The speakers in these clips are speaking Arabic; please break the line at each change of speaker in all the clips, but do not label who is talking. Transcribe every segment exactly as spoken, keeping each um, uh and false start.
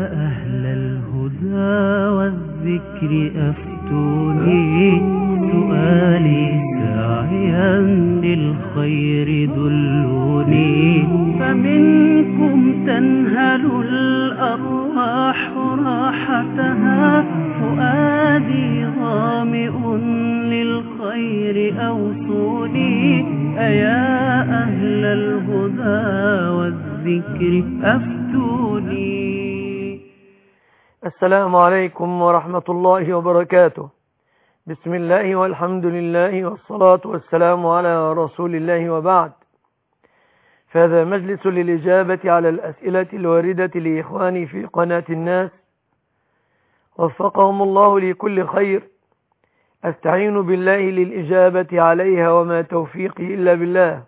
أهل الهدى والذكر أفتوني، سؤالي ساعيا للخير دلوني، فمنكم تنهل الأرواح راحتها، فؤادي ظامئ للخير أوصوني، أيا أهل الهدى والذكر أفتوني.
السلام عليكم ورحمة الله وبركاته. بسم الله والحمد لله والصلاة والسلام على رسول الله، وبعد، فهذا مجلس للإجابة على الأسئلة الواردة لإخواني في قناة الناس، وفقهم الله لكل خير. أستعين بالله للإجابة عليها، وما توفيقي إلا بالله.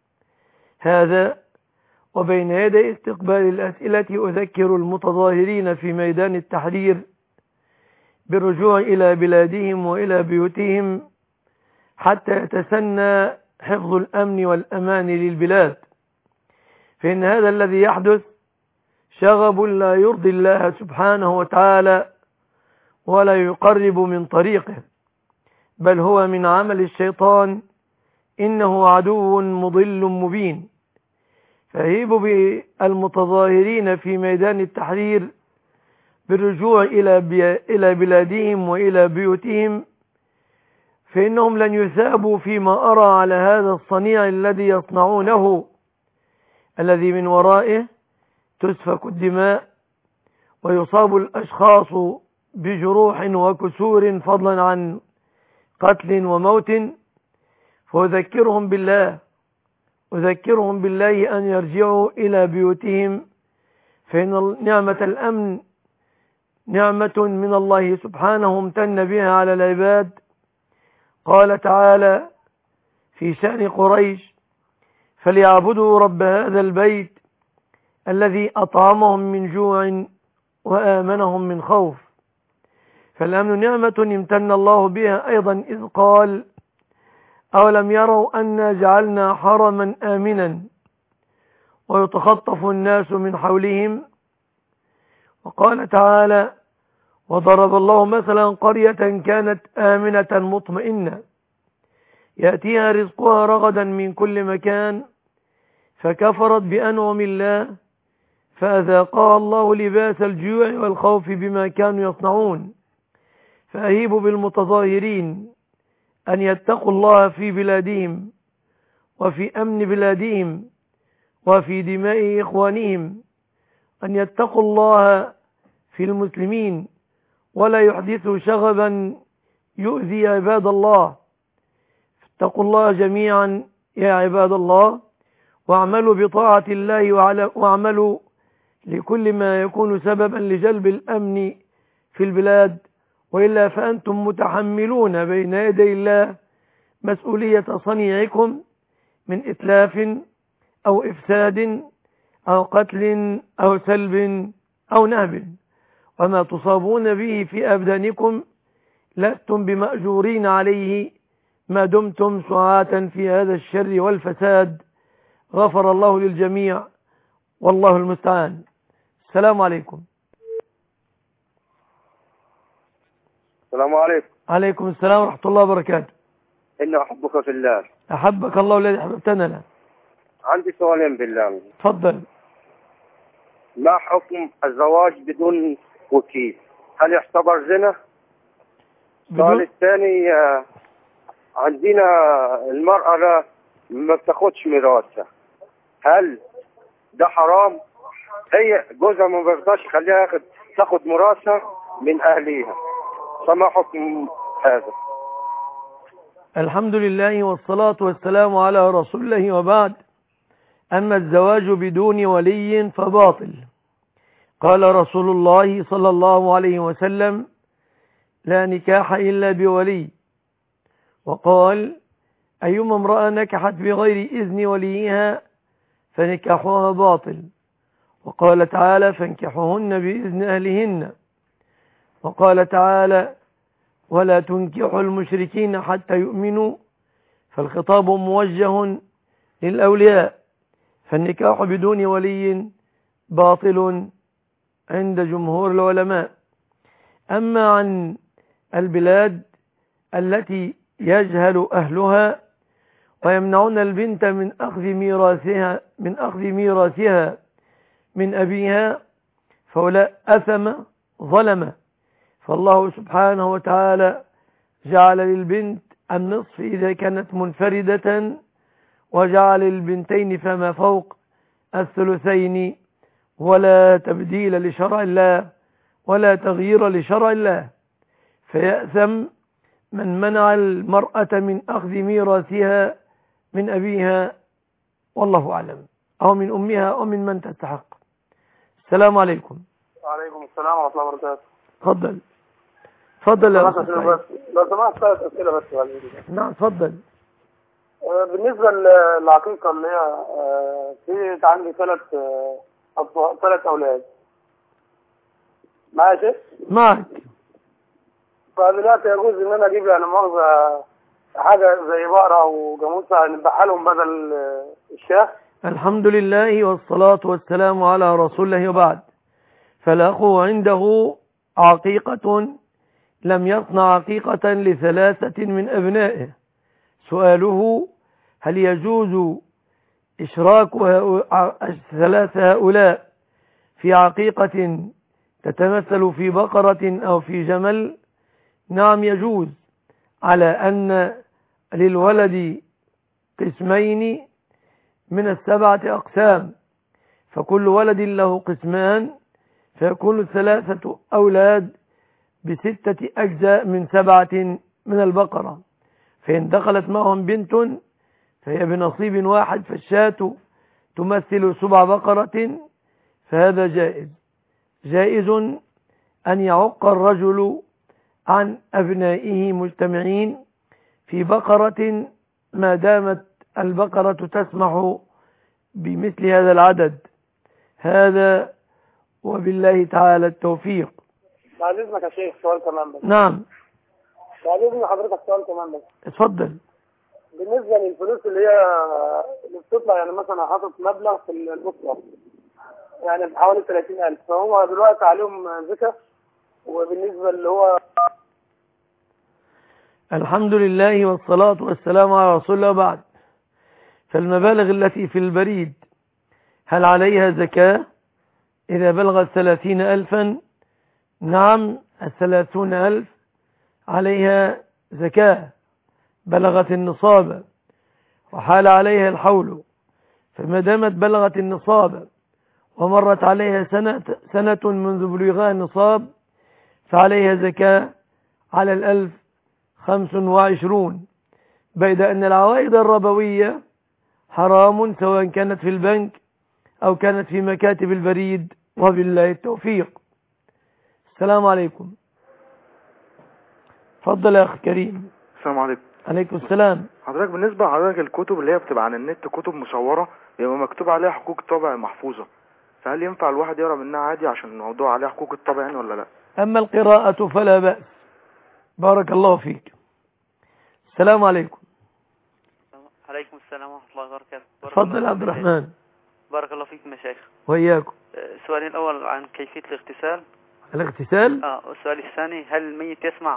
هذا وبين يدي استقبال الأسئلة أذكر المتظاهرين في ميدان التحرير بالرجوع إلى بلادهم وإلى بيوتهم حتى يتسنى حفظ الأمن والأمان للبلاد، فإن هذا الذي يحدث شغب لا يرضي الله سبحانه وتعالى ولا يقرب من طريقه، بل هو من عمل الشيطان، إنه عدو مضل مبين. فهيبوا بالمتظاهرين في ميدان التحرير بالرجوع إلى إلى بلادهم وإلى بيوتهم، فإنهم لن يثابوا فيما أرى على هذا الصنيع الذي يصنعونه، الذي من ورائه تسفك الدماء ويصاب الأشخاص بجروح وكسور، فضلا عن قتل وموت. فأذكرهم بالله أذكرهم بالله أن يرجعوا إلى بيوتهم، فإن نعمة الأمن نعمة من الله سبحانه امتن بها على العباد. قال تعالى في شأن قريش: فليعبدوا رب هذا البيت الذي أطعمهم من جوع وآمنهم من خوف. فالأمن نعمة امتن الله بها أيضا، إذ قال: أولم يروا أنا جعلنا حرما آمنا ويتخطف الناس من حولهم. وقال تعالى: وضرب الله مثلا قرية كانت آمنة مطمئنة يأتيها رزقها رغدا من كل مكان، فكفرت بأنعم الله فأذاقها الله لباس الجوع والخوف بما كانوا يصنعون. فأهيب بالمتظاهرين أن يتقوا الله في بلادهم وفي أمن بلادهم وفي دماء إخوانهم، أن يتقوا الله في المسلمين ولا يحدثوا شغبا يؤذي عباد الله. اتقوا الله جميعا يا عباد الله، واعملوا بطاعة الله، واعملوا لكل ما يكون سببا لجلب الأمن في البلاد، وإلا فأنتم متحملون بين يدي الله مسؤولية صنيعكم من إتلاف أو إفساد أو قتل أو سلب أو نهب، وما تصابون به في أبدانكم لستم بمأجورين عليه ما دمتم سعاة في هذا الشر والفساد. غفر الله للجميع، والله المستعان. السلام عليكم.
السلام عليكم.
عليكم السلام ورحمة الله وبركاته.
إني أحبك في الله.
أحبك الله الذي أحببتنا له. عندي
سؤالين بالله.
تفضل.
ما حكم الزواج بدون وكيل؟ هل يعتبر زنا؟ السؤال الثاني، عندنا المرأة لا ما بتاخدش ميراثها، هل ده حرام؟ هي جوزها ما بيرضاش يخليها ياخد تاخد ميراثها من أهليها، فما حكم هذا؟
الحمد لله والصلاة والسلام على رسول الله، وبعد. أما الزواج بدون ولي فباطل. قال رسول الله صلى الله عليه وسلم: لا نكاح إلا بولي. وقال: أيما امرأة نكحت بغير إذن وليها فنكاحها باطل. وقال تعالى: فانكحوهن بإذن أهلهن. وقال تعالى: ولا تنكحوا المشركين حتى يؤمنوا، فالخطاب موجه للأولياء، فالنكاح بدون ولي باطل. عند جمهور العلماء. أما عن البلاد التي يجهل أهلها ويمنعون البنت من أخذ ميراثها من أخذ ميراثها من أبيها فهؤلاء أثم ظلم، فالله سبحانه وتعالى جعل للبنت النصف إذا كانت منفردة، وجعل للبنتين فما فوق الثلثين، ولا تبديل لشرع الله ولا تغيير لشرع الله. فيأثم من منع المرأة من أخذ ميراثها من أبيها والله أعلم، أو من أمها أو من من تستحق. السلام عليكم.
وعليكم السلام ورحمة الله وبركاته.
تفضل تفضل يا أستاذ.
لو سمحت ثلاث أسئلة بس.
نعم تفضل.
بالنسبة للعقيقة اللي هي في عندي ثلاث ثلاث أولاد معايا شيخ؟
معك.
فدلوقتي يجوز إن أنا أجيب يعني مؤاخذة حاجة زي بقرة أو جاموسة نذبحها لهم بدل الشاه؟
الحمد لله والصلاة والسلام على رسول الله وبعد. فالأخ عنده عقيقة لم يصنع عقيقة لثلاثة من أبنائه. سؤاله: هل يجوز إشراك ثلاثة هؤلاء في عقيقة تتمثل في بقرة أو في جمل؟ نعم يجوز، على أن للولد قسمين من السبعة أقسام، فكل ولد له قسمان، فيكون الثلاثة أولاد بستة أجزاء من سبعة من البقرة. فإن دخلت معهم بنت فهي بنصيب واحد، فالشاة تمثل سبع بقرة، فهذا جائز. جائز أن يعق الرجل عن أبنائه مجتمعين في بقرة ما دامت البقرة تسمح بمثل هذا العدد. هذا وبالله تعالى التوفيق.
بعد إذنك يا شيخ سؤال كمان بس.
نعم
بعد إذن حضرتك سؤال كمان بس.
اتفضل.
بالنسبة للفلوس اللي هي اللي بتطلع، يعني مثلا حاطط مبلغ في الأسرة يعني بحوالي ثلاثين ألف، فهو دلوقتي عليهم زكاة، وبالنسبة اللي هو
الحمد لله والصلاة والسلام على رسول الله بعد. فالمبالغ التي في البريد هل عليها زكاة إذا بلغت ثلاثين ألفا؟ نعم، الثلاثون ألف عليها زكاة، بلغت النصاب وحال عليها الحول. فما دامت بلغت النصاب ومرت عليها سنة, سنة منذ بلوغها النصاب فعليها زكاة على الألف خمس وعشرون، بيد أن العوائد الربوية حرام سواء كانت في البنك أو كانت في مكاتب البريد، وبالله التوفيق. السلام عليكم. تفضل يا أخي كريم.
السلام عليكم.
عليكم السلام.
حضرتك بالنسبة لحضرتك الكتب اللي هي بتبقى عن النت كتب مصورة يبقى مكتوب عليها حقوق الطبع محفوظة، فهل ينفع الواحد يقرأ منها عادي عشان الموضوع عليها حقوق الطبع يعني ولا لا؟
أما القراءة فلا بأس. بارك الله فيك. السلام عليكم.
عليكم السلام ورحمة الله وبركاته.
تفضل عبد الرحمن.
بارك الله فيكم يا شيخ.
وإياكم.
سؤالي الأول عن كيفية الاغتسال.
الاغتسال؟
اه والسؤال الثاني: هل الميت يسمع؟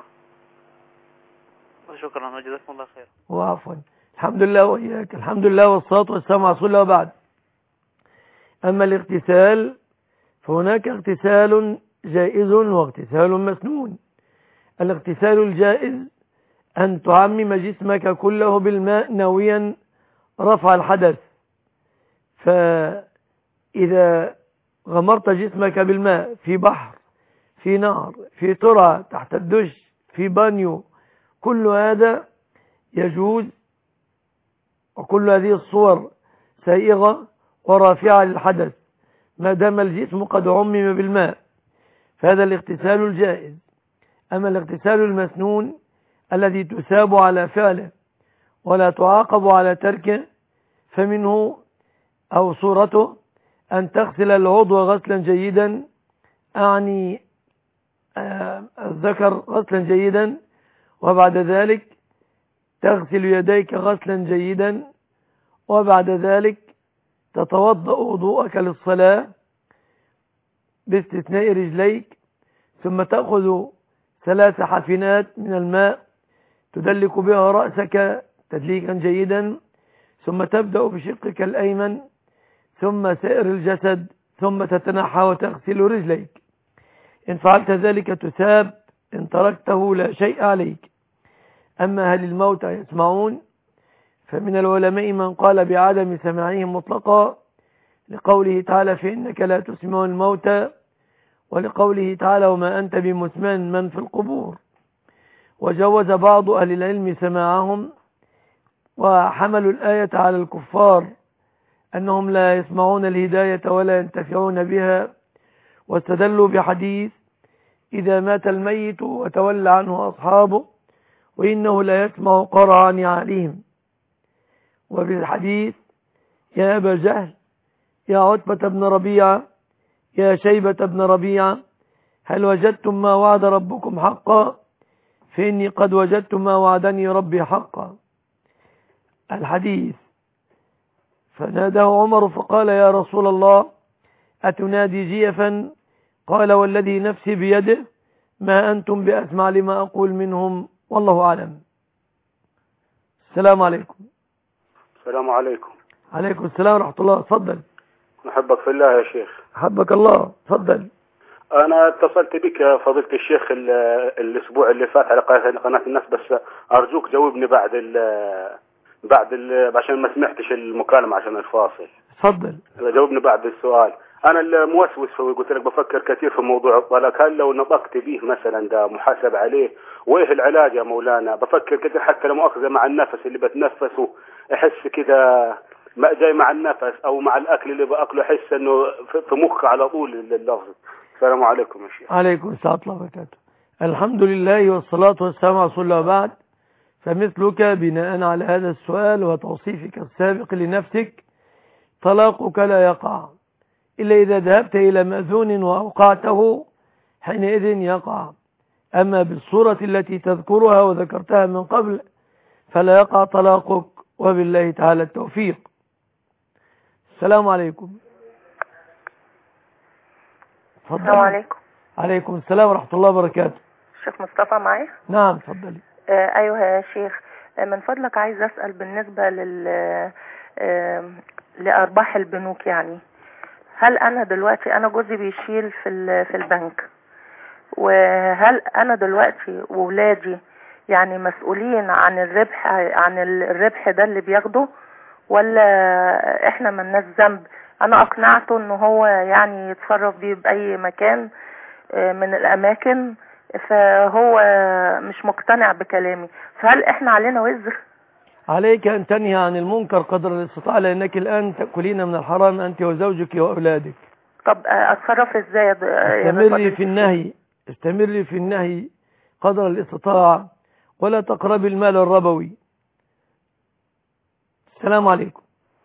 وشكرا وجزاكم الله خير.
وعفوا. الحمد لله وإياك. الحمد لله والصلاة والسلام على رسول الله وبعد. أما الاغتسال فهناك اغتسال جائز واغتسال مسنون. الاغتسال الجائز أن تعمم جسمك كله بالماء ناويا رفع الحدث، فإذا غمرت جسمك بالماء في بحر، في نهر، في ترعة، تحت الدش، في بانيو، كل هذا يجوز، وكل هذه الصور سائغة ورافعة للحدث ما دام الجسم قد عمم بالماء، فهذا الاغتسال الجائز. أما الاغتسال المسنون الذي تثاب على فعله ولا تعاقب على تركه فمنه أو صورته أن تغسل العضو غسلا جيدا، أعني الذكر غسلا جيدا، وبعد ذلك تغسل يديك غسلا جيدا، وبعد ذلك تتوضأ وضوءك للصلاة، باستثناء رجليك، ثم تأخذ ثلاث حفنات من الماء تدلك بها رأسك تدليكا جيدا، ثم تبدأ بشقك الأيمن ثم سائر الجسد، ثم تتنحى وتغسل رجليك. إن فعلت ذلك تثاب، إن تركته لا شيء عليك. أما هل الموتى يسمعون؟ فمن العلماء من قال بعدم سماعهم مطلقا، لقوله تعالى فإنك لا تسمع الموتى، ولقوله تعالى وما أنت بمسمع من في القبور. وجوز بعض أهل العلم سماعهم، وحملوا الآية على الكفار أنهم لا يسمعون الهداية ولا ينتفعون بها، واستدلوا بحديث إذا مات الميت وتولى عنه أصحابه وإنه لا يسمع قرع نعالهم. وبالحديث يا أبا جهل يا عتبة بن ربيعة يا شيبة بن ربيعة هل وجدتم ما وعد ربكم حقا؟ فإني قد وجدت ما وعدني ربي حقا. الحديث. فناداه عمر فقال يا رسول الله أتنادي جيفا؟ قال والذي نفسي بيده ما أنتم بأسمع لما أقول منهم والله أعلم. السلام عليكم.
السلام عليكم.
عليكم السلام ورحمة الله. تفضل.
نحبك في الله يا شيخ.
حبك الله. تفضل.
أنا اتصلت بك فضيلة الشيخ الأسبوع اللي فات على قناة الناس، بس أرجوك جاوبني بعد ال بعد ال عشان ما سمعتش المكالمة عشان الفاصل.
تفضل.
جاوبني بعد السؤال. أنا الموسوس قلت لك بفكر كثير في موضوع الطلاق، هل لو نطقت به مثلا ده محاسب عليه؟ وإيه العلاج يا مولانا؟ بفكر كثير حتى لو مؤاخذة مع النفس اللي بتنفسه أحس كده ما جاي مع النفس أو مع الأكل اللي بأكله أحس إنه في مخي على طول اللفظ. السلام عليكم يا شيخ.
عليكم السلام ورحمة الله وبركاته. الحمد لله والصلاة والسلام على رسول الله. بعد فمثلك بناء على هذا السؤال وتوصيفك السابق لنفسك طلاقك لا يقع إلا إذا ذهبت إلى مأذون وأوقعته، حينئذ يقع. أما بالصورة التي تذكرها وذكرتها من قبل فلا يقع طلاقك، وبالله تعالى التوفيق. السلام عليكم.
السلام عليكم.
عليكم السلام ورحمة الله وبركاته.
شيخ مصطفى معايا؟
نعم تفضلي.
آه أيوه يا شيخ، آه من فضلك عايز أسأل بالنسبة لل آه لأرباح البنوك. يعني هل أنا دلوقتي أنا جوزي بيشيل في في البنك، وهل أنا دلوقتي وولادي يعني مسؤولين عن الربح عن الربح ده اللي بياخده، ولا إحنا ملناش ذنب؟ أنا أقنعته إن هو يعني يتصرف بيه بأي مكان من الأماكن، فهو مش مقتنع بكلامي، فهل إحنا علينا وزر؟
عليك أن تنهي عن المنكر قدر الاستطاعة، لأنك الآن تأكلين من الحرام أنت وزوجك وأولادك.
طب أتصرف إزاي؟
استمري في النهي استمري في النهي قدر الاستطاعة، ولا تقربي المال الربوي. السلام عليكم.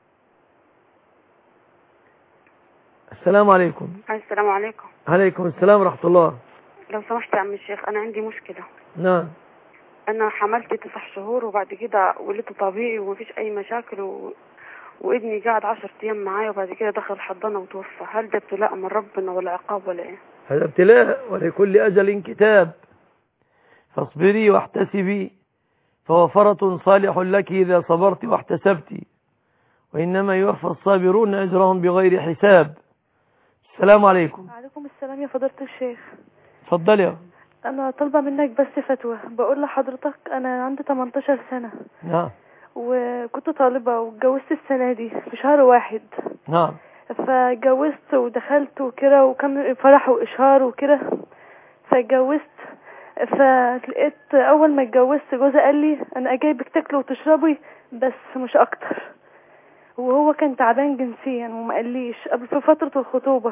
السلام عليكم.
السلام عليكم.
عليكم السلام ورحمة الله.
لو سمحت يا عم الشيخ، أنا عندي مشكلة.
نعم.
أنا حملت تسع شهور وبعد كده ولدت طبيعي ومفيش أي مشاكل و... وابني قاعد عشر أيام معايا وبعد كده دخل الحضانة وتوفى. هل ده ابتلاء من ربنا ولا عقاب ولا إيه؟
هذا ابتلاء، ولكل أجل كتاب، فاصبري واحتسبي فهو فرط صالح لك إذا صبرت واحتسبت، وإنما يوفى الصابرون أجرهم بغير حساب. السلام عليكم.
وعليكم السلام يا فضيلة الشيخ.
اتفضلي يا
أنا طالبة منك بس فتوى. بقول لحضرتك أنا عندي تمنتاشر سنة.
نعم.
وكنت طالبة واتجوزت السنة دي في شهر واحد.
نعم.
فاتجوزت ودخلت وكده، وكان فرح وإشهار وكده، فاتجوزت. فلقيت أول ما اتجوزت جوزي قال لي أنا أجايبك تاكلي وتشربي بس مش أكتر، وهو كان تعبان جنسيا وما قاليش قبل في فترة الخطوبة،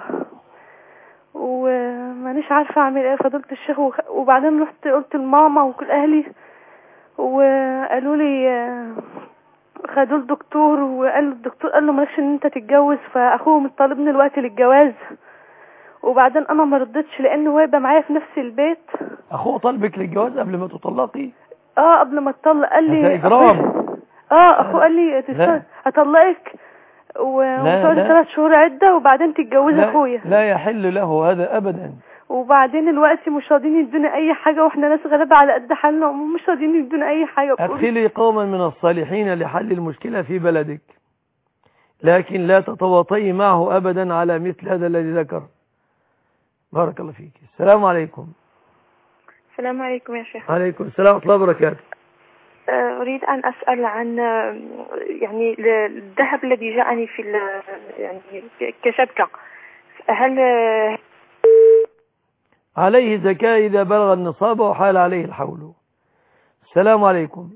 ومانيش عارفة أعمل إيه فضيلة الشيخ. وبعدين رحت قلت لماما وكل أهلي، وقالوا لي خدوا الدكتور، وقال الدكتور قال له مالكش ان انت تتجوز، فاخوه مطالبني الوقت للجواز. وبعدين انا ما رضيتش لانه هو يبقى معايا في نفس البيت.
اخوه طالبك للجواز قبل ما تطلقي؟
اه قبل ما اتطلق قال لي
هذا اجرام.
اه اخوه قال لي هطلقك، وتقعدي ثلاث شهور عدة وبعدين تتجوزي اخويا.
لا يحل له هذا ابدا.
وبعدين الوقت مش راضيين يدونا اي حاجة، واحنا ناس غلابة على قد حالنا ومش راضيين يدونا اي حاجة.
ادخلي قوما من الصالحين لحل المشكلة في بلدك، لكن لا تتواطئي معه ابدا على مثل هذا الذي ذكر. بارك الله فيك. السلام عليكم.
السلام عليكم يا شيخ.
عليكم السلام ورحمة الله وبركاته.
أريد أن أسأل عن يعني الذهب الذي جاءني في يعني كشبكة، هل
عليه زكاة إذا بلغ النصاب وحال عليه الحول؟ السلام عليكم.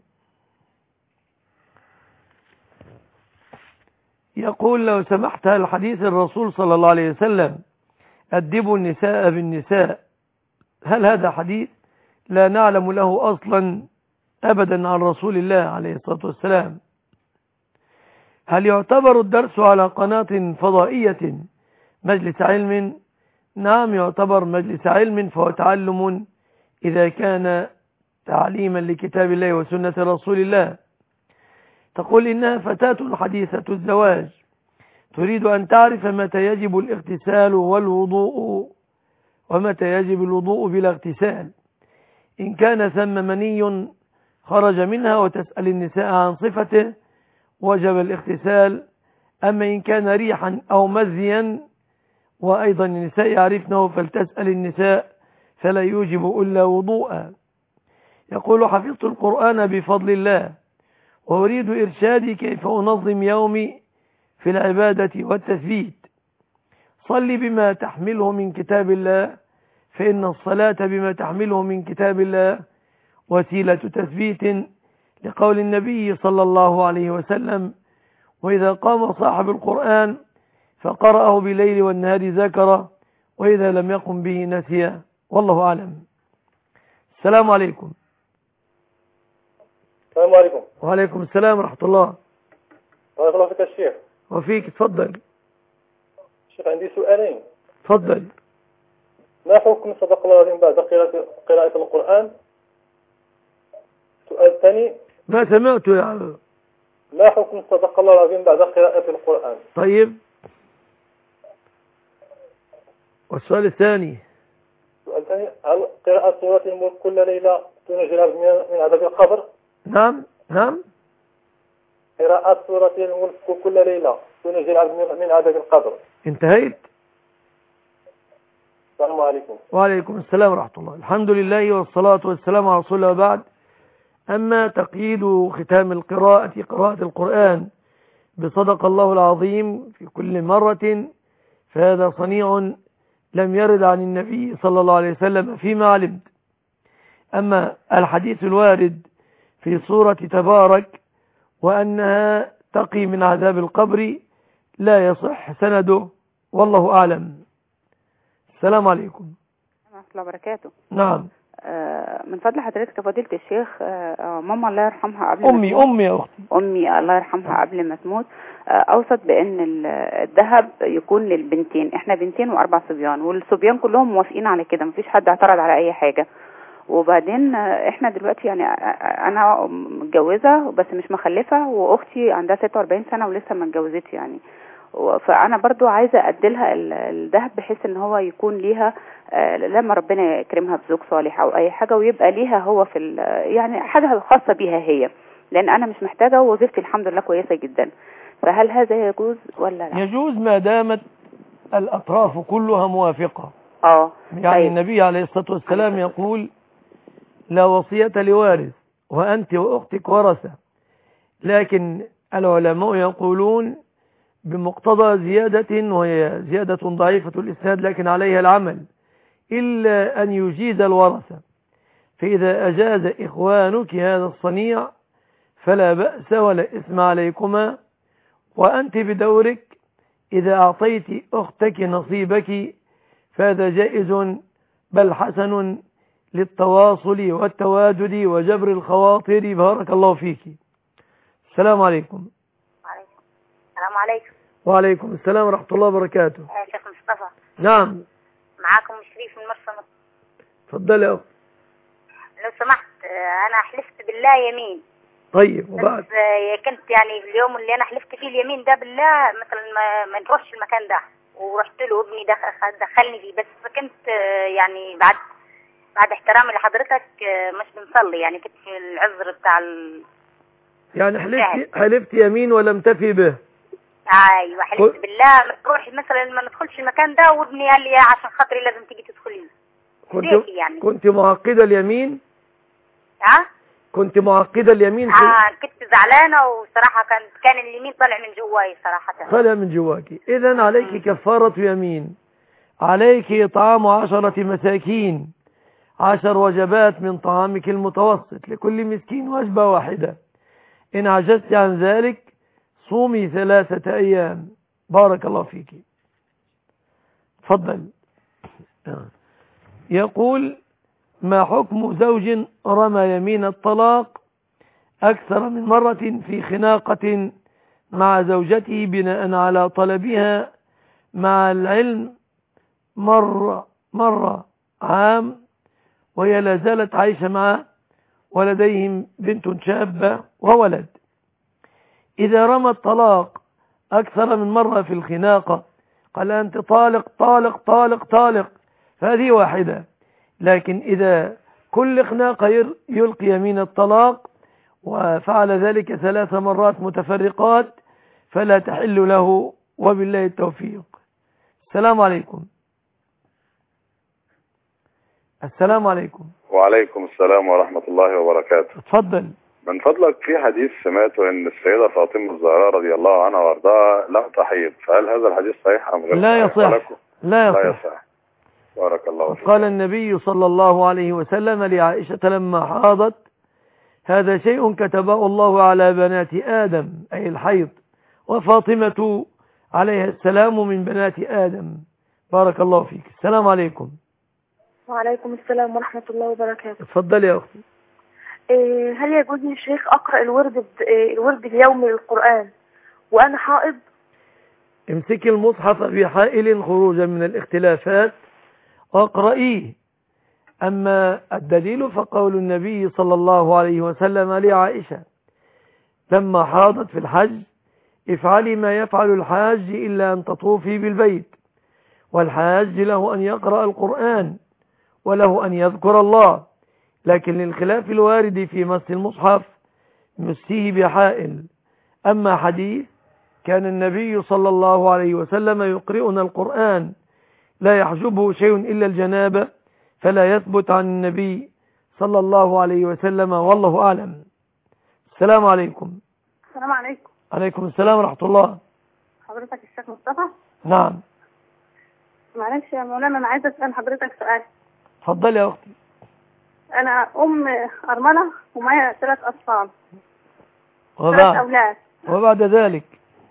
يقول لو سمحت الحديث الرسول صلى الله عليه وسلم أدبوا النساء بالنساء، هل هذا حديث لا نعلم له أصلا أبدا عن رسول الله عليه الصلاة والسلام؟ هل يعتبر الدرس على قناة فضائية مجلس علم؟ نعم يعتبر مجلس علم، فهو تعلم إذا كان تعليما لكتاب الله وسنة رسول الله. تقول إنها فتاة حديثة الزواج تريد أن تعرف متى يجب الاغتسال والوضوء ومتى يجب الوضوء بلا اغتسال. إن كان ثم مني خرج منها وتسأل النساء عن صفته وجب الاغتسال، أما إن كان ريحا أو مزيا وأيضا النساء يعرفنه فلتسأل النساء فلا يوجب إلا وضوءا. يقول حفظت القرآن بفضل الله وأريد إرشادي كيف أنظم يومي في العبادة والتثبيت. صل بما تحمله من كتاب الله، فإن الصلاة بما تحمله من كتاب الله وسيلة تثبيت، لقول النبي صلى الله عليه وسلم وإذا قام صاحب القرآن فقرأه بالليل والنهار ذكره، وإذا لم يقم به نسي. والله أعلم. السلام عليكم.
السلام عليكم.
وعليكم السلام ورحمة الله.
بارك الله فيك يا شيخ.
وفيك. تفضل.
شيخ عندي سؤالين.
تفضل.
ما حكم صدق الله العظيم بعد قراءة القرآن؟ السؤال الثاني.
ما سمعت يا عم.
ما حكم صدق الله العظيم بعد قراءة القرآن؟
طيب. والسؤال الثاني.
السؤال الثاني، هل قراءة سورة الملك كل ليلة تنجي من عذاب القبر؟
نعم نعم.
قراءة سورة الملك كل ليلة تنجي من عذاب القبر.
انتهيت.
السلام عليكم.
وعليكم السلام ورحمة الله. الحمد لله والصلاة والسلام على رسول الله وبعد. أما تقييد ختام القراءة قراءة القرآن بصدق الله العظيم في كل مرة فهذا صنيع لم يرد عن النبي صلى الله عليه وسلم فيما علمت. أما الحديث الوارد في سورة تبارك وأنها تقي من عذاب القبر لا يصح سنده، والله أعلم. السلام عليكم
ورحمة الله وبركاته.
نعم.
آه من فضل حضرتك فضيلة الشيخ، آه ماما الله يرحمها قبل
أمي ما أمي يا أختي
أمي الله يرحمها قبل ما تموت آه أوصت بأن الذهب يكون للبنتين. إحنا بنتين وأربع صبيان، والصبيان كلهم موافقين على كده، مفيش حد اعترض على أي حاجة. وبعدين آه إحنا دلوقتي يعني أنا متجوزة بس مش مخلفة، وأختي عندها ستة وأربعين سنة ولسه ما اتجوزتش يعني، فأنا برضو عايزة أدلها الذهب بحيث ان هو يكون ليها لما ربنا يكرمها بزوج صالح او اي حاجة، ويبقى ليها هو في يعني حاجة خاصة بيها هي، لان انا مش محتاجة ووظيفتي الحمد لله كويسة جدا. فهل هذا يجوز ولا لا؟
يجوز ما دامت الاطراف كلها موافقة.
اه
يعني طيب. النبي عليه الصلاة والسلام يقول لا وصية لوارث وانت واختك ورثة، لكن العلماء يقولون بمقتضى زيادة، وهي زيادة ضعيفة الإسناد لكن عليها العمل، إلا أن يجيز الورثة. فإذا أجاز إخوانك هذا الصنيع فلا بأس ولا إثم عليكما، وأنت بدورك إذا أعطيت أختك نصيبك فهذا جائز بل حسن للتواصل والتواجد وجبر الخواطر. بارك الله فيك. السلام عليكم.
السلام عليكم.
وعليكم السلام ورحمة الله وبركاته.
يا شيخ مصطفى.
نعم.
معاكم شريف من مرسى.
تفضل يا أخت.
لو سمحت أنا حلفت بالله يمين
طيب وبعد؟
بس آه، كنت يعني في اليوم اللي انا حلفت فيه اليمين ده بالله مثلا ما, ما نروحش المكان ده، ورحت له ابني دخل دخلني فيه، بس كنت آه، يعني بعد بعد احترامي لحضرتك آه، مش بنصلي، يعني كنت في العذر بتاع ال...
يعني حلفت حلفت يمين ولم تفي به؟
ايوه حلفت بالله ما تروحي مثلا ما ندخلش المكان ده، وابني قال لي عشان خاطري لازم تيجي تدخلي.
كنت
يعني
كنت معقده اليمين؟
ها
كنت معقده اليمين؟
اه كنت زعلانه، وصراحه كان كان اليمين طالع من جواي صراحه.
طالع من جواكي. اذا عليك كفاره يمين، عليك اطعام عشرة مساكين، عشر وجبات من طعامك المتوسط، لكل مسكين وجبه واحده. ان عجزت عن ذلك صومي ثلاثة أيام. بارك الله فيك. تفضل. يقول: ما حكم زوج رمى يمين الطلاق أكثر من مرة في خناقة مع زوجته بناء على طلبها، مع العلم مرة مرة عام وهي لا زالت عايشة معه ولديهم بنت شابة وولد؟ إذا رمى الطلاق أكثر من مرة في الخناقة، قال: أنت طالق طالق طالق طالق، فهذه واحدة. لكن إذا كل خناقة يلقي يمين الطلاق وفعل ذلك ثلاث مرات متفرقات فلا تحل له، وبالله التوفيق. السلام عليكم. السلام عليكم.
وعليكم السلام ورحمة الله وبركاته.
تفضل.
من فضلك، في حديث سمعته ان السيدة فاطمة الزهراء رضي الله عنها وارضاها لم تحيض، فهل هذا الحديث صحيح ام غير
لا
صحيح؟
يصح. لا يصح.
لا يصح. بارك الله فيك.
قال النبي صلى الله عليه وسلم لعائشة لما حاضت: هذا شيء كتبه الله على بنات آدم، أي الحيض، وفاطمة عليها السلام من بنات آدم. بارك الله فيك. السلام عليكم.
وعليكم السلام ورحمة الله وبركاته.
اتفضل يا أختي.
هل يجوز لي الشيخ أقرأ الورد الورد اليومي للقرآن وأنا حائض؟
امسكي المصحف بحائل خروجا من الاختلافات واقرئيه. أما الدليل فقول النبي صلى الله عليه وسلم لعائشة لما حاضت في الحج: افعلي ما يفعل الحاج إلا أن تطوفي بالبيت، والحاج له أن يقرأ القرآن وله أن يذكر الله، لكن للخلاف الوارد في مس المصحف مسيه بحائل. أما حديث كان النبي صلى الله عليه وسلم يقرئنا القرآن لا يحجبه شيء إلا الجنابة، فلا يثبت عن النبي صلى الله عليه وسلم، والله أعلم. السلام عليكم.
السلام عليكم.
عليكم السلام ورحمة الله.
حضرتك الشيخ مصطفى؟
نعم.
معلش يا مولانا، أنا عايزة أسأل حضرتك سؤال.
اتفضلي يا أختي.
أنا أم أرملة ومعايا ثلاث أطفال،
وبعد
ثلاث أولاد،
وبعد ذلك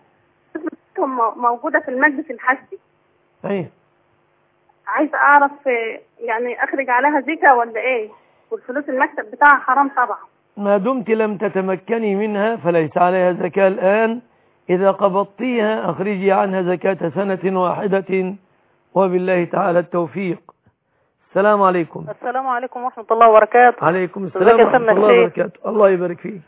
موجودة في المجلس الحجي.
أيه.
عايزة أعرف يعني أخرج عليها زكاة ولا إيه؟ والفلوس المكتب بتاعها حرام طبعا.
ما دمت لم تتمكني منها فليس عليها زكاة الآن. إذا قبضتيها أخرجي عنها زكاة سنة واحدة، وبالله تعالى التوفيق. السلام عليكم.
السلام عليكم ورحمة الله وبركاته.
عليكم السلام ورحمة الله وبركاته. الله يبارك فيك.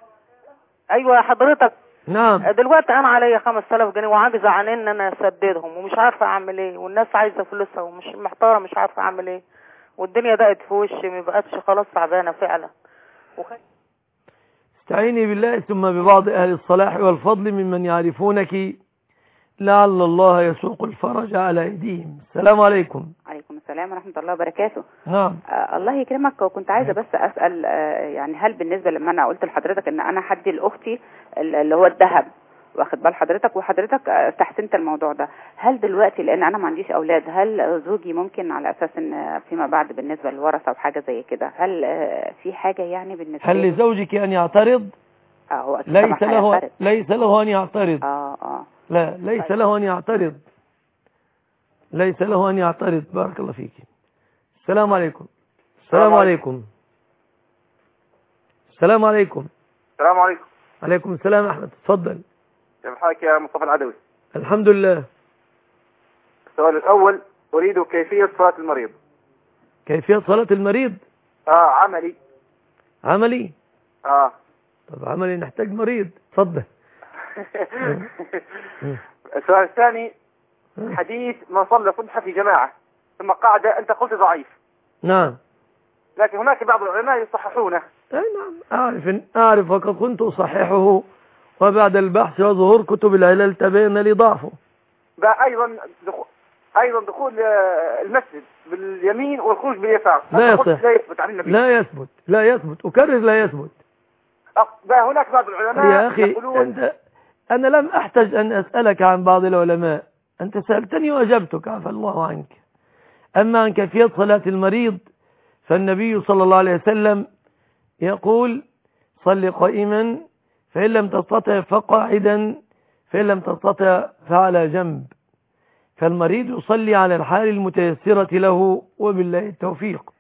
أيوة حضرتك.
نعم.
دلوقتي أنا عليا خمس آلاف جنيه وعاجزة عن إن أنا أسددهم، ومش عارفة أعمل إيه، والناس عايزة فلوسها ومش محتارة، مش عارفة أعمل إيه، والدنيا ضاقت في وشي، ما بقتش خلاص تعبانة فعلا. وخ...
استعيني بالله ثم ببعض أهل الصلاح والفضل ممن يعرفونك، لعل الله يسوق الفرج على أيديهم. السلام عليكم.
عليكم السلام ورحمة الله وبركاته.
نعم.
آه الله يكرمك. وكنت عايزة بس أسأل آه يعني هل بالنسبة لما أنا قلت لحضرتك أن أنا حدي لأختي اللي هو الذهب، واخد بال حضرتك، وحضرتك استحسنت الموضوع ده، هل دلوقتي لأن أنا ما عنديش أولاد، هل زوجي ممكن على أساس أن فيما بعد بالنسبة للورثة وحاجة زي كده، هل آه في حاجة يعني بالنسبة
هل لزوجك أن يعترض؟
آه هو
ليس له ليس له أن يعترض.
آه آه
لا ليس طيب. له أن يعترض، ليس له أن يعترض. بارك الله فيك. السلام عليكم. السلام عليكم. السلام عليكم.
السلام عليكم.
عليكم السلام أحمد. تفضل.
كيف حالك يا مصطفى العدوي؟
الحمد لله.
السؤال الأول، أريد كيفية صلاة المريض.
كيفية صلاة المريض؟
آه عملي.
عملي؟
آه
طب عملي نحتاج مريض. اتفضل.
السؤال الثاني، حديث من صلى الصبح في جماعة ثم قعد، أنت قلت ضعيف.
نعم.
لكن هناك بعض العلماء يصححونه.
أي نعم، أعرف أعرف وقد كنت أصححه، وبعد البحث وظهور كتب العلل تبين لي ضعفه.
أيضا دخول أيضا دخول المسجد باليمين والخروج باليسار
لا يصح.
لا يثبت عن النبي.
لا يثبت لا يثبت أكرر لا يثبت.
هناك بعض العلماء
يا أخي
يقولون
أنت، أنا لم أحتج أن أسألك عن بعض العلماء، أنت سألتني وأجبتك عفى الله عنك. أما عن كيفية صلاة المريض فالنبي صلى الله عليه وسلم يقول صل قائما، فإن لم تستطع فقاعدا، فإن لم تستطع فعلى جنب. فالمريض يصلي على الحال المتيسرة له، وبالله التوفيق.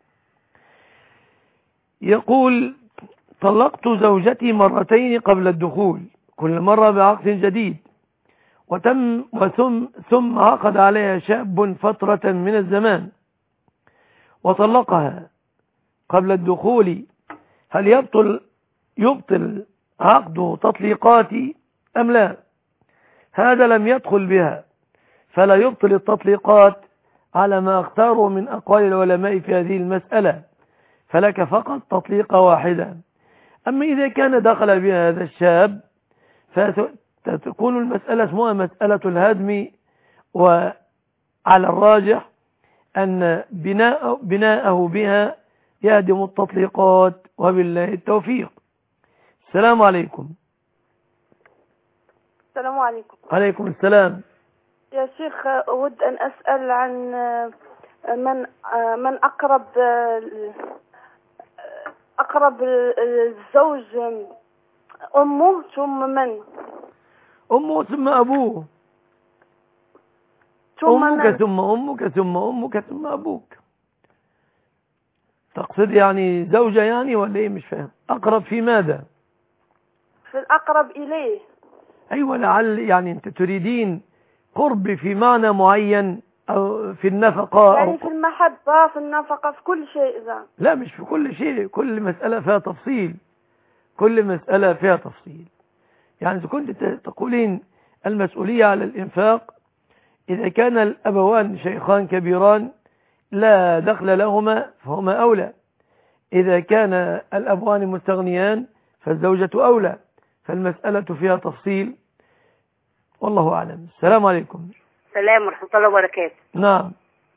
يقول طلقت زوجتي مرتين قبل الدخول، كل مرة بعقد جديد، وتم وثم ثم عقد عليها شاب فترة من الزمان وطلقها قبل الدخول، هل يبطل يبطل عقد تطليقاتي أم لا؟ هذا لم يدخل بها، فلا يبطل التطليقات على ما اختاره من أقوال العلماء في هذه المسألة، فلك فقط تطليقة واحدة. أما إذا كان دخل بها هذا الشاب فتكون المسألة اسمها مسألة الهدم، وعلى الراجح أن بناء بناءه بها يهدم التطليقات، وبالله التوفيق. السلام عليكم.
السلام عليكم.
عليكم السلام.
يا شيخ، أود أن أسأل عن من من أقرب أقرب الزوج، أمه ثم من؟
أمه ثم أبوه.
ثم
أمك
من؟
ثم أمك ثم أمك ثم أبوك. تقصد يعني زوجة يعني ولا إيه؟ مش فاهم. أقرب في ماذا؟
في الأقرب إليه.
أيوة، لعل يعني أنت تريدين قرب في معنى معين أو في النفقة
يعني
أو
في المحبة، في النفقة، في كل شيء ذا.
لا، مش في كل شيء، كل مسألة فيها تفصيل، كل مسألة فيها تفصيل. يعني إذا كنت تقولين المسؤولية على الإنفاق، إذا كان الأبوان شيخان كبيران لا دخل لهما فهما أولى. إذا كان الأبوان مستغنيان فالزوجة أولى، فالمسألة فيها تفصيل، والله أعلم. السلام عليكم.
السلام ورحمة الله وبركاته.
نعم.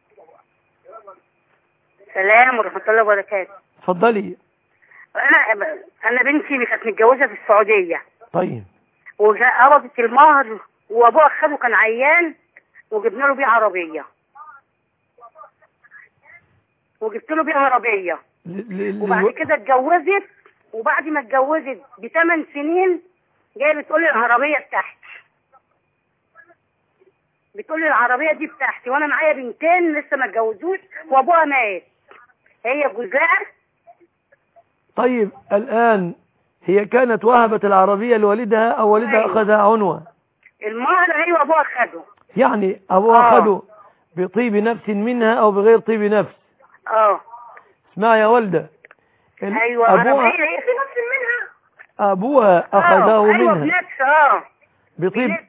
السلام ورحمة الله وبركاته.
اتفضلي.
أنا أنا بنتي كانت متجوزة في السعودية.
طيب.
وقبضت المهر، وأبوها خده كان عيان، وجبنا له بيه عربية. وجبت له بيه عربية. وبعد كده اتجوزت، وبعد ما اتجوزت بثمان سنين جايه بتقول لي العربية بتاعتي. بتقول لي العربية دي بتاعتي، وانا معايا بنتين لسه ما اتجوزوش، وابوها مات. هي جوزها.
طيب الآن هي كانت وهبت العربية لوالدها أو والدها أيوة. أخذها عنوة؟
المهر أيوة أبوها أخده.
يعني أبوها أخده بطيب نفس منها أو بغير طيب نفس؟
اه.
اسمع يا والدة.
أيوة أبوها... هي هي في نفس منها.
أبوها أخذه
أيوة
منها.
بنفس اه.
بطيب بنفس.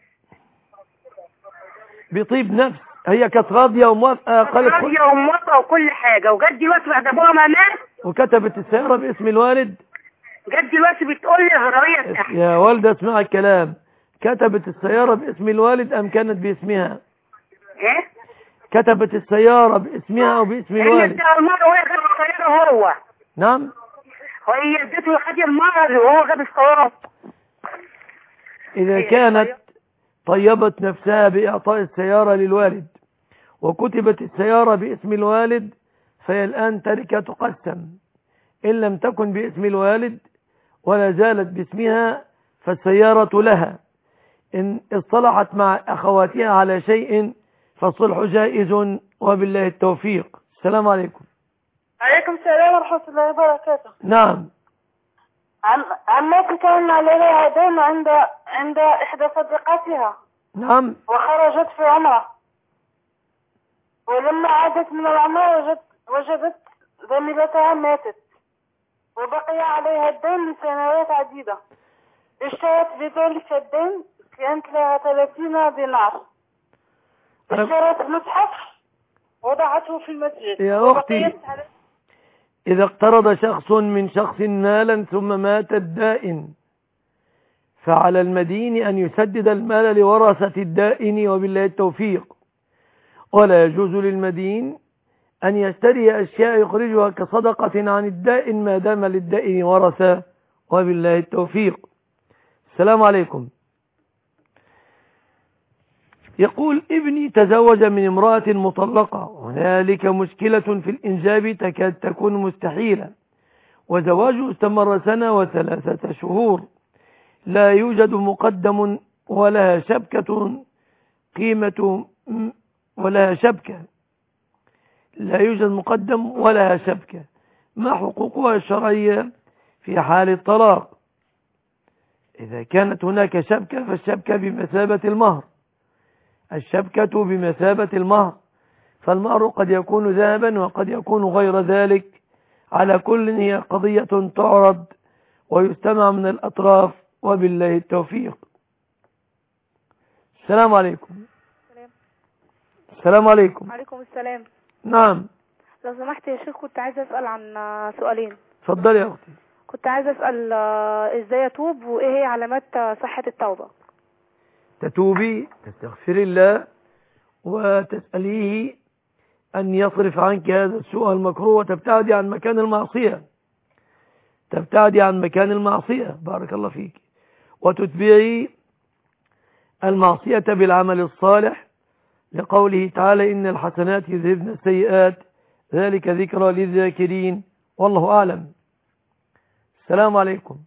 بطيب نفس. هي كانت راضية وموافقة،
قالت راضية وموافقة وكل حاجة، وجت دلوقتي بعد أبوها ما مات
وكتبت السيارة باسم الوالد.
جت دلوقتي بتقول لي العربية بتاعتي.
يا والدة اسمع الكلام، كتبت السيارة باسم الوالد أم كانت باسمها؟
إيه؟
كتبت السيارة باسمها أو باسم الوالد؟
هي المهر وهي جاب السيارة هو.
نعم.
هي ادته خد المهر وهو جاب السيارة.
إذا كانت طيبت نفسها بإعطاء السيارة للوالد وكتبت السيارة باسم الوالد، فهي الآن تركة تقسم. إن لم تكن باسم الوالد ولا زالت باسمها فالسيارة لها. إن اصطلحت مع أخواتها على شيء فالصلح جائز، وبالله التوفيق. السلام عليكم.
عليكم السلام ورحمة الله وبركاته.
نعم.
عم عمتي كان عليها دين عند عند إحدى صديقاتها.
نعم.
وخرجت في عمرة، ولما عادت من العمرة وجدت وجدت ذنبتها ماتت. وبقي عليها الدين لسنوات عديدة. اشترت بذلك الدين كانت لها ثلاثين دينار. اشترت مصحف وضعته في المسجد.
يا أختي، إذا اقترض شخص من شخص مالا ثم مات الدائن، فعلى المدين أن يسدد المال لورثة الدائن وبالله التوفيق، ولا يجوز للمدين أن يشتري أشياء يخرجها كصدقة عن الدائن ما دام للدائن ورثة وبالله التوفيق. السلام عليكم. يقول ابني تزوج من امرأة مطلقة، هنالك مشكلة في الإنجاب تكاد تكون مستحيلة، وزواجه استمر سنة وثلاثة شهور، لا يوجد مقدم ولها شبكة قيمة ولها شبكة لا يوجد مقدم ولها شبكة، ما حقوقها الشرعية في حال الطلاق؟ إذا كانت هناك شبكة فالشبكة بمثابة المهر، الشبكة بمثابة المهر، فالمهر قد يكون ذهبا وقد يكون غير ذلك، على كل هي قضية تعرض ويستمع من الأطراف وبالله التوفيق. السلام عليكم.
السلام.
السلام عليكم.
عليكم السلام.
نعم.
لو سمحت يا شيخ، كنت عايزة أسأل عن سؤالين.
اتفضلي يا أختي.
كنت عايزة أسأل إزاي أتوب، وإيه هي علامات صحة التوبة؟
تتوبي، تستغفري الله وتسأليه أن يصرف عنك هذا السوء المكروه، وتبتعدي عن مكان المعصية، تبتعدي عن مكان المعصية، بارك الله فيك، وتتبعي المعصية بالعمل الصالح، لقوله تعالى إن الحسنات يذهبن السيئات ذلك ذكرى للذاكرين، والله أعلم. السلام عليكم.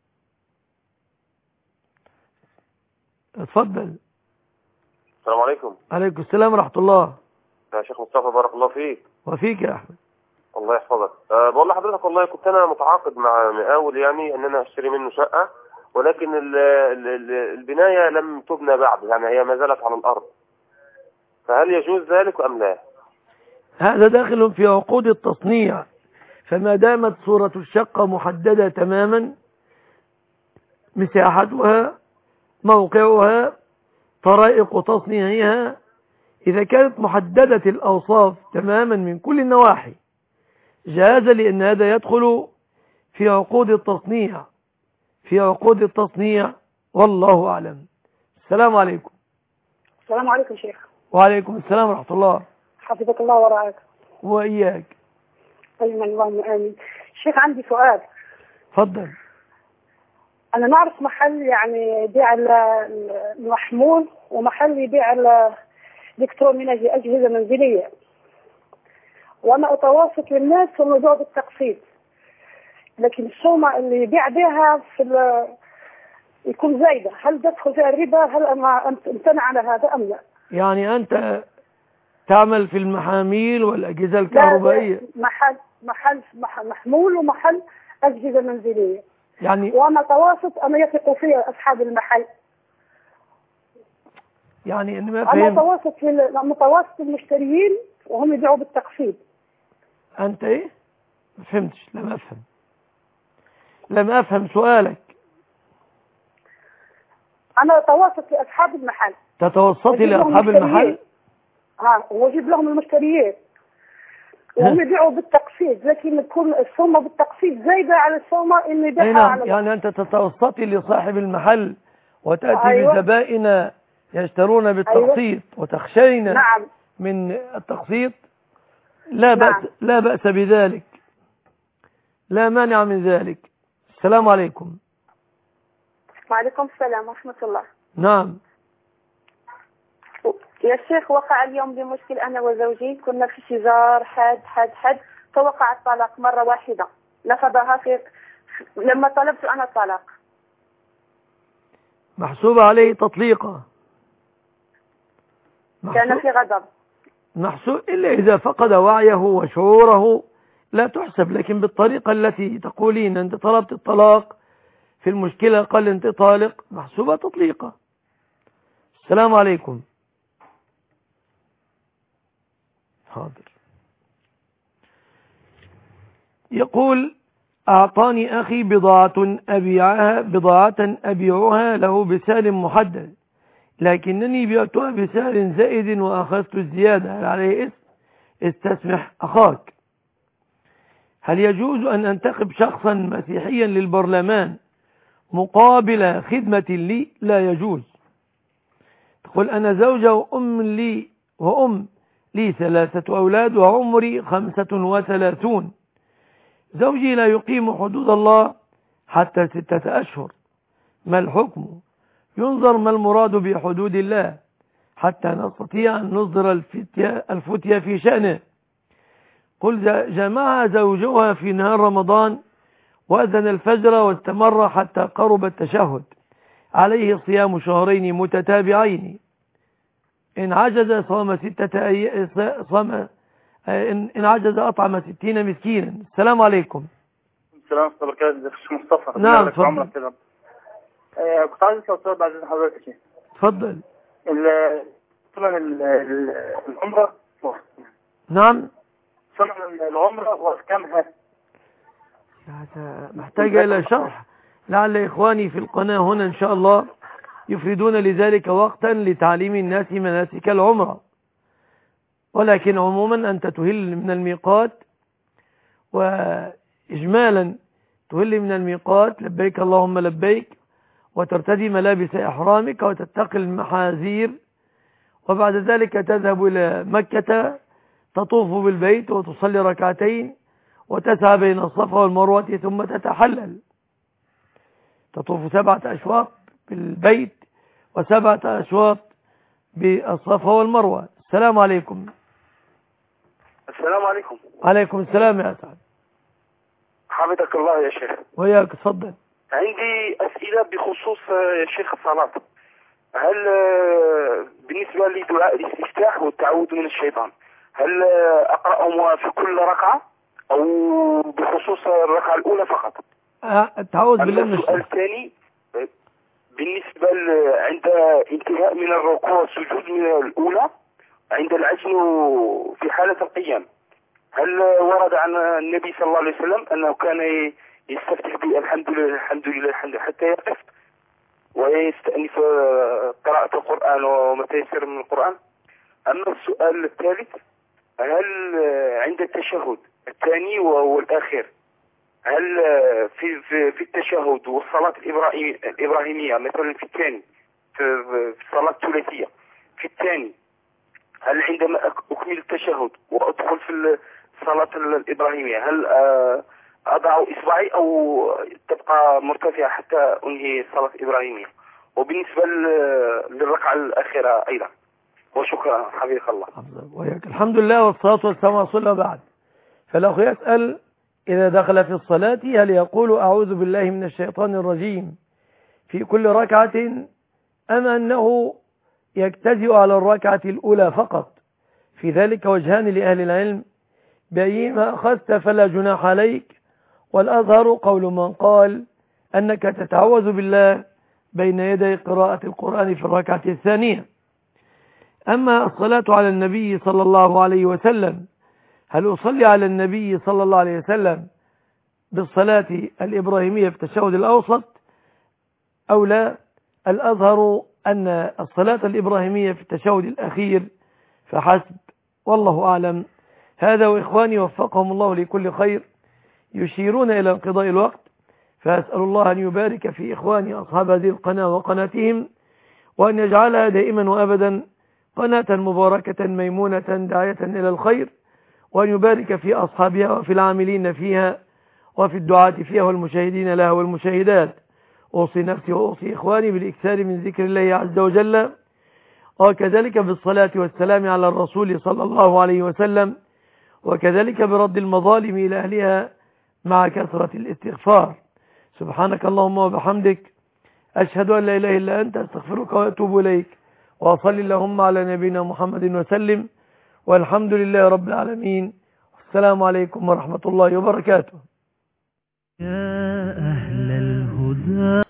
اتفضل.
السلام عليكم.
عليكم السلام ورحمة الله.
يا شيخ مصطفى بارك الله فيك.
وفيك يا أحمد.
الله يحفظك. أه بقول لحضرتك والله كنت أنا متعاقد مع مقاول يعني أن أنا أشتري منه شقة، ولكن ال ال البناية لم تبنى بعد، يعني هي ما زالت على الأرض، فهل يجوز ذلك أم لا؟
هذا داخل في عقود التصنيع، فما دامت صورة الشقة محددة تماما، مساحتها، موقعها، طرائق تصنيعها، إذا كانت محددة الأوصاف تماما من كل النواحي جاز، لأن هذا يدخل في عقود التصنيع في عقود التصنيع والله أعلم. السلام عليكم.
السلام عليكم شيخ.
وعليكم السلام ورحمة الله.
حفظك الله ورعاك.
وإياك.
أيمن اللهم آمين. شيخ عندي سؤال.
تفضل.
أنا نعرف محل يعني يبيع المحمول ومحل يبيع الإلكترونية أجهزة منزلية، وأنا أتواصل للناس في الموضوع بالتقسيط، لكن السومة اللي يبيع بها في يكون زايدة، هل تدخل فيها الربا؟ هل أنا امتنع على هذا أم لا؟
يعني أنت تعمل في المحاميل والأجهزة الكهربائية؟
محل محل محمول ومحل أجهزة منزلية
يعني،
وأنا تواصل أنا يثق فيها أصحاب المحل،
يعني أنا ما فهمت.
أنا تواصل في متواصل المشتريين وهم يبيعوا بالتقسيط.
أنت إيه؟ ما فهمتش. لم أفهم لم أفهم سؤالك.
أنا أتواصل في أصحاب المحل.
تتوسطي لأصحاب المحل؟
ها، وأجيب لهم المشتريين وهم يبيعوا بالتقسيط، لكن تكون السومة بالتقسيط زايدة على السومة اللي يبيعها
نعم.
على
يعني أنت تتوسطي لصاحب المحل وتأتي
أيوة.
بزبائن يشترون بالتقسيط. أيوة. وتخشين
نعم.
من التقسيط. لا بأس نعم. لا بأس بذلك، لا مانع من ذلك. السلام عليكم.
وعليكم السلام ورحمة الله.
نعم
يا شيخ، وقع اليوم بمشكل أنا وزوجي، كنا في شجار حاد حاد حاد فوقع الطلاق مرة واحدة، لفظها في لما طلبت أنا الطلاق.
محسوب عليه تطليقة.
كان في غضب.
محسوب إلا إذا فقد وعيه وشعوره لا تحسب، لكن بالطريقة التي تقولين أنت طلبت الطلاق في المشكلة قال أنت طالق، محسوبة تطليقة. السلام عليكم. حاضر. يقول أعطاني أخي بضاعة أبيعها بضاعة أبيعها له بسعر محدد، لكنني بعتها بسعر زائد وأخذت الزيادة، هل عليه اسم؟ استسمح أخاك. هل يجوز أن أنتخب شخصا مسيحيا للبرلمان مقابل خدمة لي؟ لا يجوز. تقول أنا زوجة وأم لي وأم لي ثلاثة أولاد وعمري خمسة وثلاثون. زوجي لا يقيم حدود الله حتى ستة أشهر، ما الحكم؟ ينظر ما المراد بحدود الله حتى نستطيع أن نصدر الفتية, الفتية في شأنه. قل جمع زوجها في نهار رمضان وأذن الفجر واستمر حتى قرب التشهد، عليه صيام شهرين متتابعين، إن عجز صام ستة أي... صام إن عجز أطعم ستين مسكينا. السلام عليكم.
السلام عليكم ورحمة الله وبركاته. مصطفى.
نعم اتفضل.
كده آه كنت عايز اسال سؤال بعد حضرتك ايه.
اتفضل.
ثمن العمرة.
نعم.
ثمن العمرة واحكامها.
محتاجة إلى شرح، لعل إخواني في القناة هنا إن شاء الله يفردون لذلك وقتا لتعليم الناس مناسك العمرة. ولكن عموما أنت تهل من الميقات، وإجمالا تهل من الميقات لبيك اللهم لبيك، وترتدي ملابس إحرامك وتتقي المحاذير، وبعد ذلك تذهب إلى مكة تطوف بالبيت وتصلي ركعتين وتسعى بين الصفا والمروة ثم تتحلل. تطوف سبعة أشواط بالبيت وسبعة أشواط بالصفا والمروة. السلام عليكم.
السلام عليكم.
عليكم السلام يا سعد.
حفظك الله يا شيخ.
وياك تفضل.
عندي أسئلة بخصوص يا شيخ الصلاة. هل بالنسبة لدعاء الاستفتاح والتعوذ من الشيطان هل أقرأهم في كل ركعة أو بخصوص الركعة الأولى فقط؟
التعوذ بالله من الشيطان.
السؤال الثاني بالنسبة عند انتهاء من الركوع والسجود من الأولى عند العجن في حالة القيام، هل ورد عن النبي صلى الله عليه وسلم أنه كان يستفتح بالحمد لله الحمد لله الحمد لله حتى يقف ويستأنف قراءة القرآن وما تيسر من القرآن؟ أما السؤال الثالث هل عند التشهد الثاني والآخر هل في في التشهد والصلاة الإبراهيمية مثلا في الثاني في الصلاة الثلاثية في الثاني هل عندما أكمل التشهد وأدخل في الصلاة الإبراهيمية هل أضع إصبعي أو تبقى مرتفعة حتى أنهي الصلاة الإبراهيمية؟ وبالنسبة للركعة الأخيرة أيضا. وشكرا حبيبك الله.
وياك. الحمد لله والصلاة والسلام على رسول الله. بعد فالأخ يسأل إذا دخل في الصلاة هل يقول أعوذ بالله من الشيطان الرجيم في كل ركعة أم أنه يجتزئ على الركعة الأولى فقط؟ في ذلك وجهان لأهل العلم، بأيهما أخذت فلا جناح عليك، والأظهر قول من قال أنك تتعوذ بالله بين يدي قراءة القرآن في الركعة الثانية. أما الصلاة على النبي صلى الله عليه وسلم هل أصلي على النبي صلى الله عليه وسلم بالصلاة الإبراهيمية في التشهد الأوسط أو لا؟ الأظهر أن الصلاة الإبراهيمية في التشهد الأخير فحسب، والله أعلم. هذا وإخواني وفقهم الله لكل خير يشيرون إلى انقضاء الوقت، فأسأل الله أن يبارك في إخواني أصحاب هذه القناة وقناتهم، وأن يجعلها دائما وأبدا قناة مباركة ميمونة داعية إلى الخير، وأن يبارك في أصحابها وفي العاملين فيها وفي الدعاة فيها والمشاهدين لها والمشاهدات. أوصي نفسي وأوصي إخواني بالإكثار من ذكر الله عز وجل، وكذلك بالصلاة والسلام على الرسول صلى الله عليه وسلم، وكذلك برد المظالم إلى أهلها مع كثرة الاستغفار. سبحانك اللهم وبحمدك أشهد أن لا إله إلا أنت أستغفرك وأتوب إليك، وصل اللهم على نبينا محمد وسلم، والحمد لله رب العالمين، والسلام عليكم ورحمة الله وبركاته.
يا أهل الهدى